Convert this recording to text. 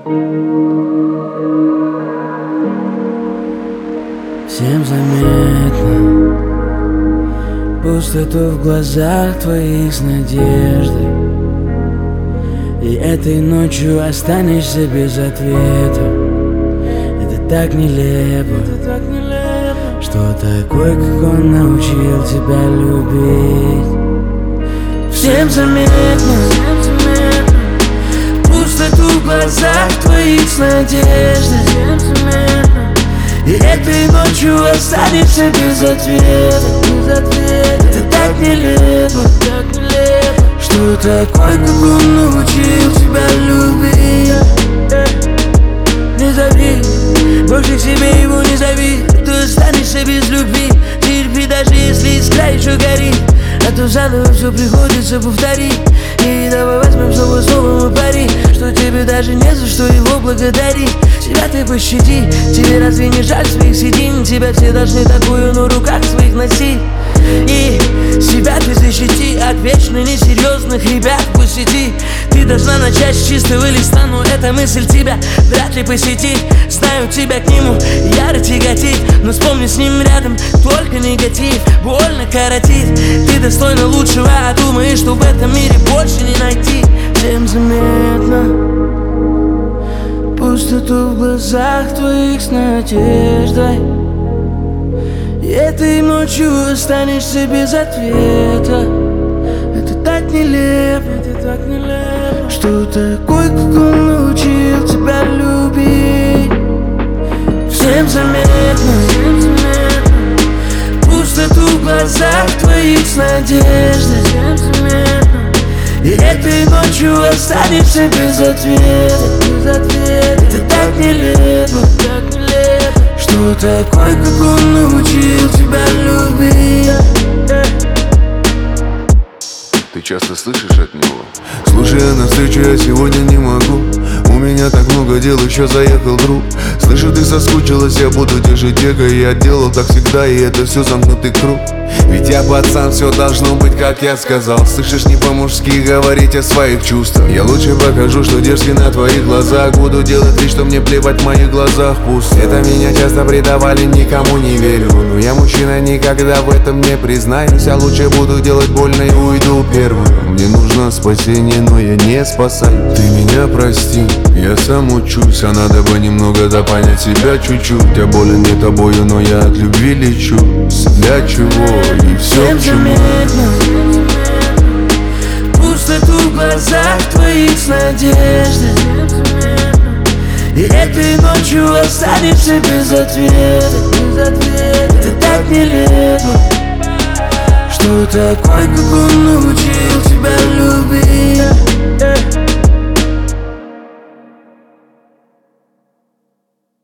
Всем заметно пустоту в глазах твоих с надеждой, и этой ночью останешься без ответа. Это так нелепо, что такой, как он, научил тебя любить. Всем заметно пустоту в глазах твоих с надеждой, и этой ночью останешься без ответа. Это так нелепо, что такой, как он, научил тебя любить. Не зови, больше к себе его не зови, а то останешься без любви. Терпи, даже если искра еще горит, а то заново все приходится повторить. И давай возьмем снова мы пари, что тебе даже не за что его благодарить. Себя ты пощади, тебе разве не жаль своих седин? Тебя все должны такую на руках своих носить. И себя ты защити от вечно несерьезных ребят в сети. Ты должна начать с чистого листа, но эта мысль тебя вряд ли посетит. Знаю, тебя к нему яро тяготит, но вспомни, с ним рядом только негатив. Больно коротит, ты достойна лучшего, а думаешь, что в этом мире больше не найти. Всем заметно пустоту в глазах твоих с надеждой, и этой ночью останешься без ответа. Это так нелепо, что такой, как он, научил тебя любить. Всем заметно пустоту в глазах твоих с надеждой, и этой ночью останешься без ответа. Это так нелепо, что такой, как он, научил тебя любить. Ты часто слышишь от него? Слушай, я навстречу я сегодня не могу. У меня так много дел, еще заехал друг. Слышу, ты соскучилась, я буду держать эго. Я делал так всегда, и это все замкнутый круг. Ведь я пацан, все должно быть, как я сказал. Слышишь, не по-мужски говорить о своих чувствах. Я лучше покажу, что дерзкий на твоих глазах. Буду делать вид, что мне плевать, в моих глазах пусто. Это меня часто предавали, никому не верю. Но я мужчина, никогда в этом не признаюсь. А лучше буду делать больно и уйду первым. Мне нужно спасение, но я не спасаю. Ты меня прости, я сам учусь. А надо бы немного понять себя чуть-чуть. Я болен не тобою, но я от любви лечу. Для чего и все к чему? Пустоту в глазах твоих с надеждой, и этой ночью останешься без ответа. Это так нелепо, что такой, как он, научил тебя любить.